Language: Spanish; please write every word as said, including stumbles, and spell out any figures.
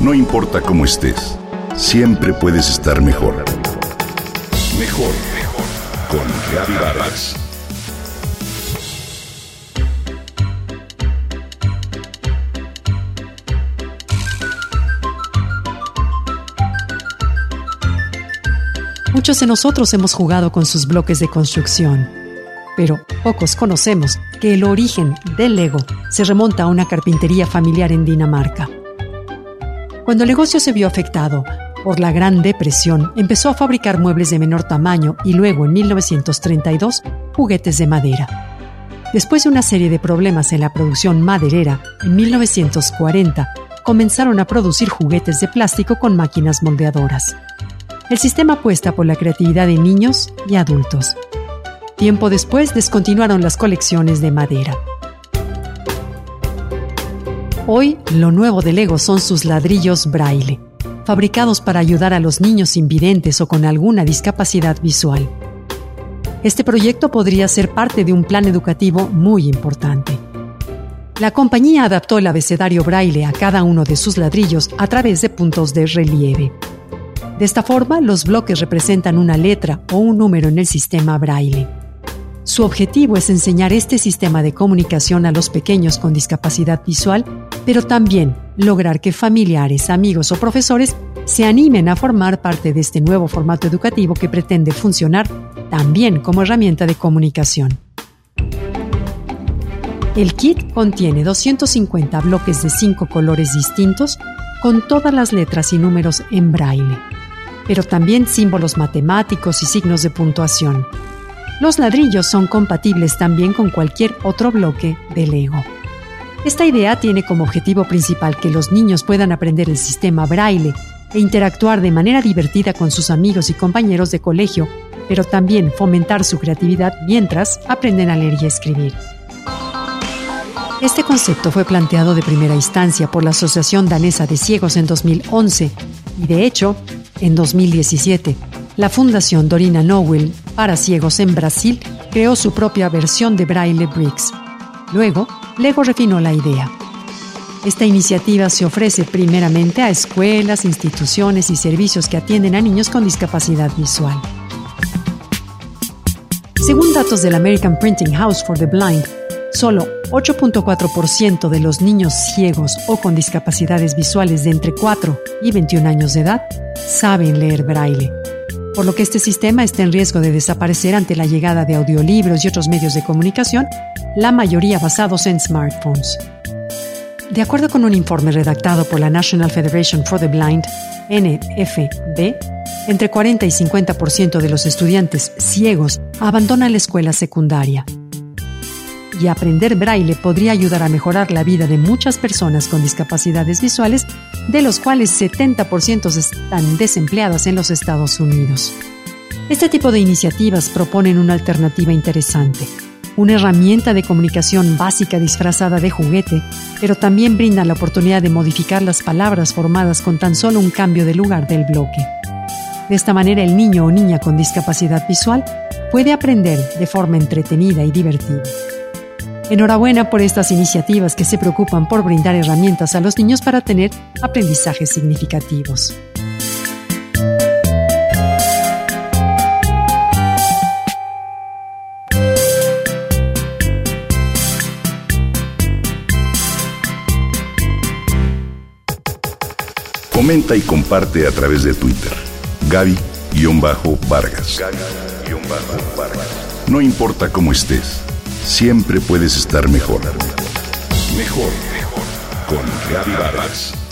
No importa cómo estés, siempre puedes estar mejor. Mejor, mejor. Con Gaby Vargas. Muchos de nosotros hemos jugado con sus bloques de construcción, pero pocos conocemos que el origen del Lego se remonta a una carpintería familiar en Dinamarca. Cuando el negocio se vio afectado por la Gran Depresión, empezó a fabricar muebles de menor tamaño y luego, en mil novecientos treinta y dos, juguetes de madera. Después de una serie de problemas en la producción maderera, en mil novecientos cuarenta comenzaron a producir juguetes de plástico con máquinas moldeadoras. El sistema apuesta por la creatividad de niños y adultos. Tiempo después descontinuaron las colecciones de madera. Hoy, lo nuevo de Lego son sus ladrillos Braille, fabricados para ayudar a los niños invidentes o con alguna discapacidad visual. Este proyecto podría ser parte de un plan educativo muy importante. La compañía adaptó el abecedario Braille a cada uno de sus ladrillos a través de puntos de relieve. De esta forma, los bloques representan una letra o un número en el sistema Braille. Su objetivo es enseñar este sistema de comunicación a los pequeños con discapacidad visual, pero también lograr que familiares, amigos o profesores se animen a formar parte de este nuevo formato educativo que pretende funcionar también como herramienta de comunicación. El kit contiene doscientos cincuenta bloques de cinco colores distintos con todas las letras y números en Braille, pero también símbolos matemáticos y signos de puntuación. Los ladrillos son compatibles también con cualquier otro bloque de Lego. Esta idea tiene como objetivo principal que los niños puedan aprender el sistema Braille e interactuar de manera divertida con sus amigos y compañeros de colegio, pero también fomentar su creatividad mientras aprenden a leer y a escribir. Este concepto fue planteado de primera instancia por la Asociación Danesa de Ciegos en dos mil once y, de hecho, en dos mil diecisiete, la Fundación Dorina Nowell para Ciegos en Brasil creó su propia versión de Braille Bricks. Luego, Lego refinó la idea. Esta iniciativa se ofrece primeramente a escuelas, instituciones y servicios que atienden a niños con discapacidad visual. Según datos del American Printing House for the Blind, solo ocho punto cuatro por ciento de los niños ciegos o con discapacidades visuales de entre cuatro y veintiún años de edad saben leer Braille, por lo que este sistema está en riesgo de desaparecer ante la llegada de audiolibros y otros medios de comunicación, la mayoría basados en smartphones. De acuerdo con un informe redactado por la National Federation for the Blind, N F B, entre cuarenta y cincuenta por ciento de los estudiantes ciegos abandonan la escuela secundaria. Y aprender Braille podría ayudar a mejorar la vida de muchas personas con discapacidades visuales, de los cuales setenta por ciento están desempleadas en los Estados Unidos. Este tipo de iniciativas proponen una alternativa interesante, una herramienta de comunicación básica disfrazada de juguete, pero también brindan la oportunidad de modificar las palabras formadas con tan solo un cambio de lugar del bloque. De esta manera, el niño o niña con discapacidad visual puede aprender de forma entretenida y divertida. Enhorabuena por estas iniciativas que se preocupan por brindar herramientas a los niños para tener aprendizajes significativos. Comenta y comparte a través de Twitter. Gaby-Vargas. Gaby-Vargas. No importa cómo estés, siempre puedes estar mejor. Mejor, mejor. Con Gaby Vargas.